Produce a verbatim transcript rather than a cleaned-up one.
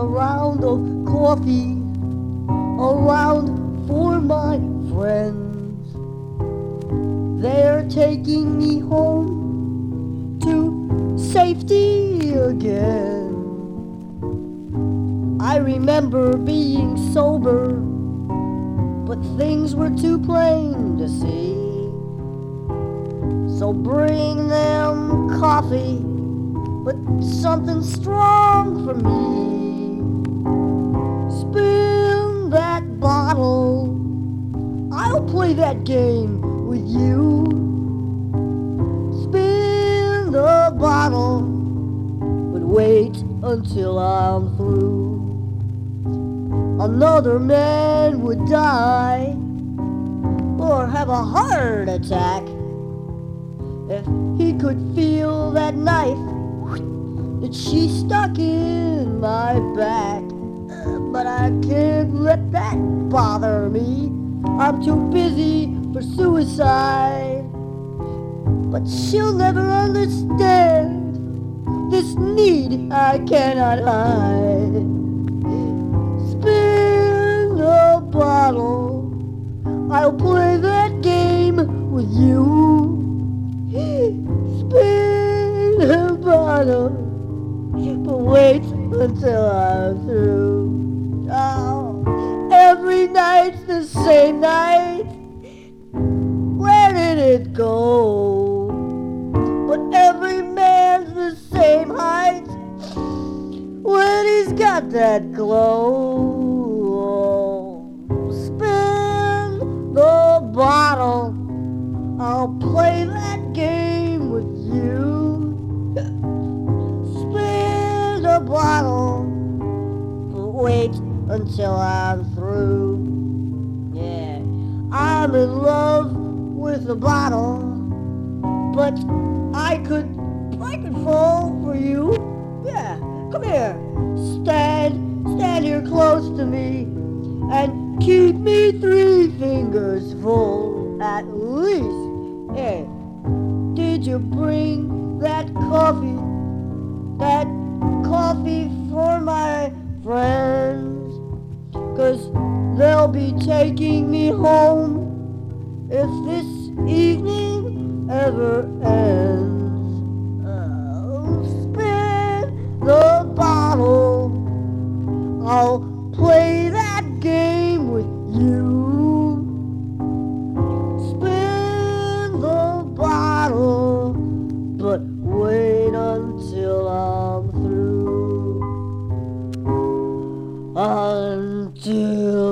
round of coffee, a round for my friends. They're taking me home to safety again. I remember being sober, but things were too plain to see. So bring them coffee, but something strong for me. Spin that bottle, I'll play that game with you. Spin the bottle, but wait until I'm through. Another man would die or have a heart attack if he could feel that knife that she stuck in my back. But I can't let that bother me. I'm too busy for suicide. But she'll never understand this need I cannot hide. Spin the bottle, I'll play that game with you. Spin the bottle, but wait until I'm through. Oh, every night's the same night. Where did it go? But every man's the same height when he's got that glow. Spin the bottle, I'll play that game with you. Spin the bottle, but wait until I'm through. Yeah, I'm in love with the bottle, but I could, I could fall for you. Yeah, come here, stand, stand here close to me, and keep me three fingers full at least. Hey, did you bring that coffee, that coffee for my friends? 'Cause they'll be taking me home if this evening ever ends. Oh, spin the bottle, I'll play that game with you. Spin the bottle, but wait until I'm through. Until